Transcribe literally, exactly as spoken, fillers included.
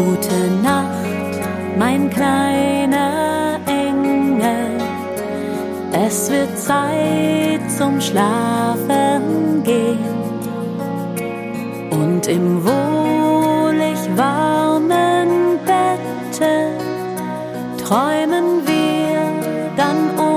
Gute Nacht, mein kleiner Engel, es wird Zeit zum Schlafen gehen. Und im wohlig warmen Bette träumen wir dann